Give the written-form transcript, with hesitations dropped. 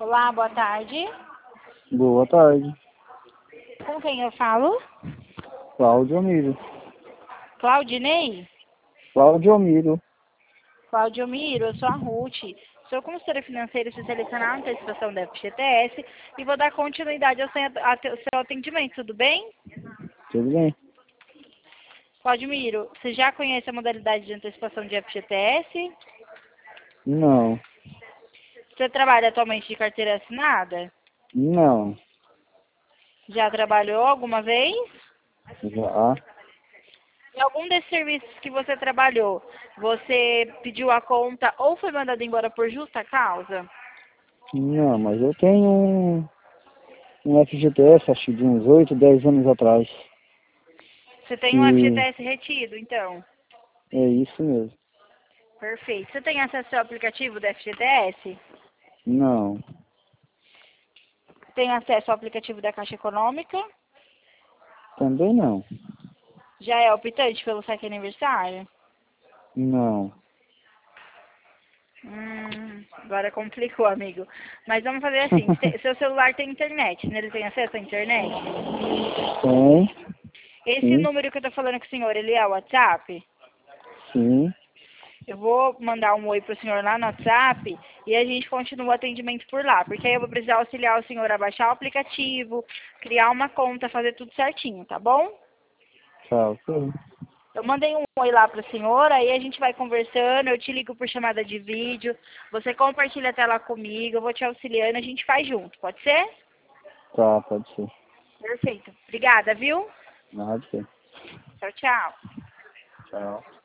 Olá, boa tarde. Boa tarde. Com quem eu falo? Cláudio Miro. Claudinei? Cláudio Miro. Cláudio Miro, eu sou a Ruth. Sou consultora financeira especialista na antecipação da FGTS e vou dar continuidade ao seu atendimento, tudo bem? Tudo bem? Cláudio Miro, você já conhece a modalidade de antecipação de FGTS? Não. Você trabalha atualmente de carteira assinada? Não. Já trabalhou alguma vez? Já. Em algum desses serviços que você trabalhou, você pediu a conta ou foi mandado embora por justa causa? Não, mas eu tenho um FGTS, acho que de uns 8, 10 anos atrás. Você tem um Que FGTS retido, então? é isso mesmo. Perfeito. Você tem acesso ao aplicativo do FGTS? Não. Tem acesso ao aplicativo da Caixa Econômica? Também não. Já é optante pelo saque aniversário? Não. Agora complicou, amigo. Mas vamos fazer assim. Seu celular tem internet, né? Ele tem acesso à internet? Tem. Esse Sim. número que eu tô falando com o senhor, ele é o WhatsApp? Sim. Eu vou mandar um oi pro senhor lá no WhatsApp e a gente continua o atendimento por lá. Porque aí eu vou precisar auxiliar o senhor a baixar o aplicativo, criar uma conta, fazer tudo certinho, tá bom? Tá, ok. Eu mandei um oi lá pro senhor, aí a gente vai conversando, eu te ligo por chamada de vídeo, você compartilha a tela comigo, eu vou te auxiliando, a gente faz junto, pode ser? Tá, pode ser. Perfeito. Obrigada, viu? Nada de ser. Tchau, tchau. Tchau.